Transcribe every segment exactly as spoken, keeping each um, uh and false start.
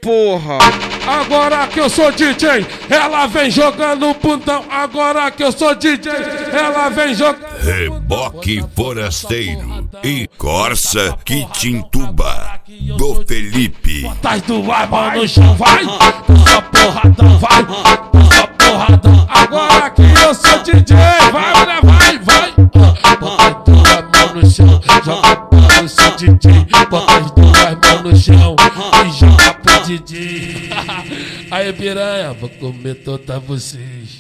porra. Agora que eu sou D J, ela vem jogando bundão. Agora que eu sou D J, ela vem jogando. Reboque Forasteiro e Corsa Quitintuba do Felipe. Tais do ar, mão no chão, vai. Só porradão, vai. Só porradão. Agora que eu sou D J, vai, mulher, vai, vai. Bota tua mão no chão, joga pra eu sou D J. Bota as duas mãos no chão e joga pro D J. Aí piranha, vou comer toda vocês.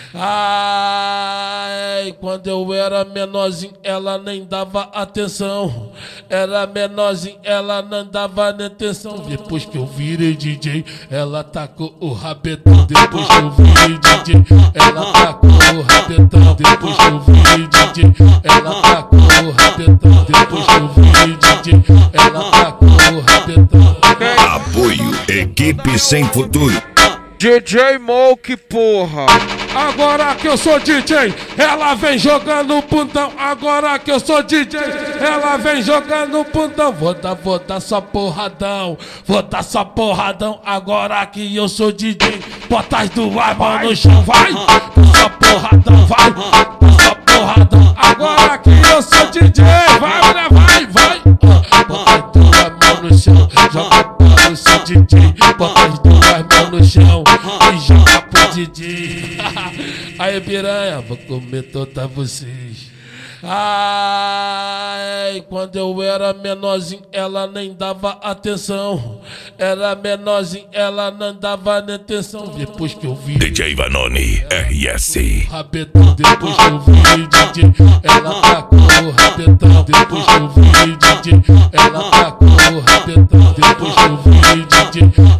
Ai, quando eu era menorzinho, ela nem dava atenção. Era menorzinho, ela não dava nem atenção. Depois que eu virei D J, ela tacou o rabetão. Depois que eu virei D J, ela tacou o rabetão. Depois que eu virei D J, ela tacou o rabetão. Depois que eu virei D J, ela tacou o rabetão. Apoio Equipe Sem Futuro. D J Moke, porra. Agora que eu sou D J, ela vem jogando bundão. Agora que eu sou D J, ela vem jogando bundão. Vou dar, vou dar só porradão. Vou dar só porradão. Agora que eu sou D J, bota as duas mãos no chão, vai. Só porradão, vai. Só porradão. Agora que eu sou D J, vai, mulher, vai, vai. Bota as duas mãos no chão, joga pra eu sou D J. Bota as duas mãos no chão e joga pro D J. Aí piranha, vou comer toda vocês. Ai, quando eu era menorzinho, ela nem dava atenção. Era menorzinho, ela não dava nem atenção. Depois que eu vi D J Vanoni R S rabetão, depois que eu virei D J, ela tacou o rabetão. Depois que eu virei D J, ela tacou o rabetão. Depois que eu virei D J,